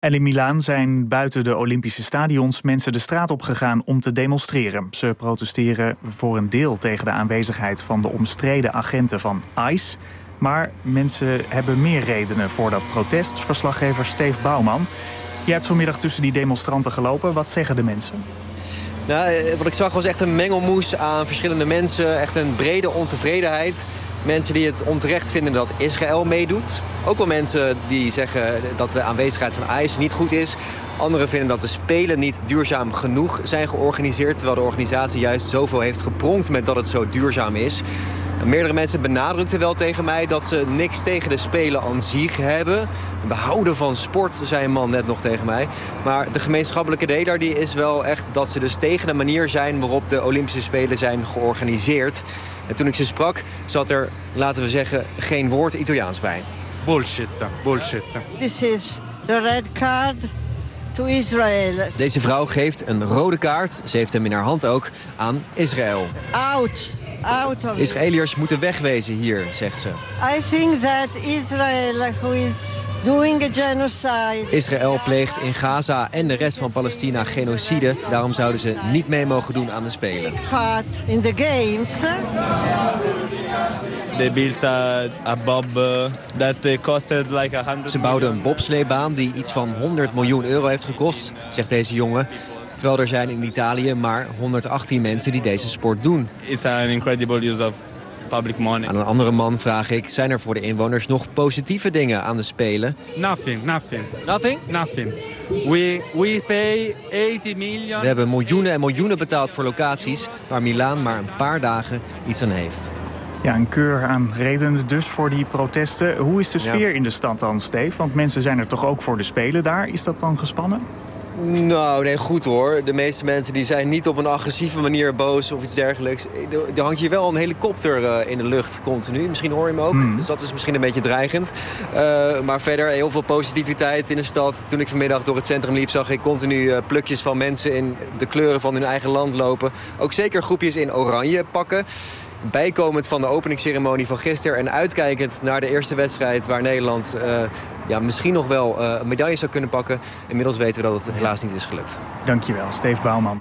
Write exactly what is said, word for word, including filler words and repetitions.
En in Milaan zijn buiten de Olympische stadions mensen de straat op gegaan om te demonstreren. Ze protesteren voor een deel tegen de aanwezigheid van de omstreden agenten van ICE. Maar mensen hebben meer redenen voor dat protest. Verslaggever Steve Bouwman. Jij hebt vanmiddag tussen die demonstranten gelopen. Wat zeggen de mensen? Nou, wat ik zag was echt een mengelmoes aan verschillende mensen. Echt een brede ontevredenheid. Mensen die het onterecht vinden dat Israël meedoet. Ook wel mensen die zeggen dat de aanwezigheid van ICE niet goed is. Anderen vinden dat de Spelen niet duurzaam genoeg zijn georganiseerd. Terwijl de organisatie juist zoveel heeft gepronkt met dat het zo duurzaam is. Meerdere mensen benadrukten wel tegen mij dat ze niks tegen de Spelen aan zich hebben. We houden van sport, zei een man net nog tegen mij. Maar de gemeenschappelijke deler die is wel echt dat ze dus tegen de manier zijn waarop de Olympische Spelen zijn georganiseerd. En toen ik ze sprak, zat er, laten we zeggen, geen woord Italiaans bij. Bullshit, bullshit. This is the red card to Israel. Deze vrouw geeft een rode kaart, ze heeft hem in haar hand ook, aan Israël. Out. Out of Israëliërs moeten wegwezen hier, zegt ze. I think that Israel, who is doing a genocide. Israël pleegt in Gaza en de rest van Palestina genocide. Daarom zouden ze niet mee mogen doen aan de Spelen. Part in the games. They built a, a bob uh, that costed like a hundred. Ze bouwden een bobsleebaan die iets van honderd miljoen euro heeft gekost, zegt deze jongen. Terwijl er zijn in Italië maar honderdachttien mensen die deze sport doen. It's an incredible use of public money. Aan een andere man vraag ik, zijn er voor de inwoners nog positieve dingen aan de Spelen? Nothing, nothing. Nothing? Nothing. We, we pay eighty million. We hebben miljoenen en miljoenen betaald voor locaties waar Milaan maar een paar dagen iets aan heeft. Ja, een keur aan redenen dus voor die protesten. Hoe is de sfeer Ja. in de stad dan, Steve? Want mensen zijn er toch ook voor de Spelen daar. Is dat dan gespannen? Nou, nee, goed hoor. De meeste mensen die zijn niet op een agressieve manier boos of iets dergelijks. Er, er hangt hier wel een helikopter uh, in de lucht continu. Misschien hoor je hem ook. Mm. Dus dat is misschien een beetje dreigend. Uh, maar verder heel veel positiviteit in de stad. Toen ik vanmiddag door het centrum liep, zag ik continu uh, plukjes van mensen in de kleuren van hun eigen land lopen. Ook zeker groepjes in oranje pakken. Bijkomend van de openingsceremonie van gisteren en uitkijkend naar de eerste wedstrijd waar Nederland uh, ja, misschien nog wel uh, een medaille zou kunnen pakken. Inmiddels weten we dat het helaas niet is gelukt. Dankjewel, Steve Bouwman.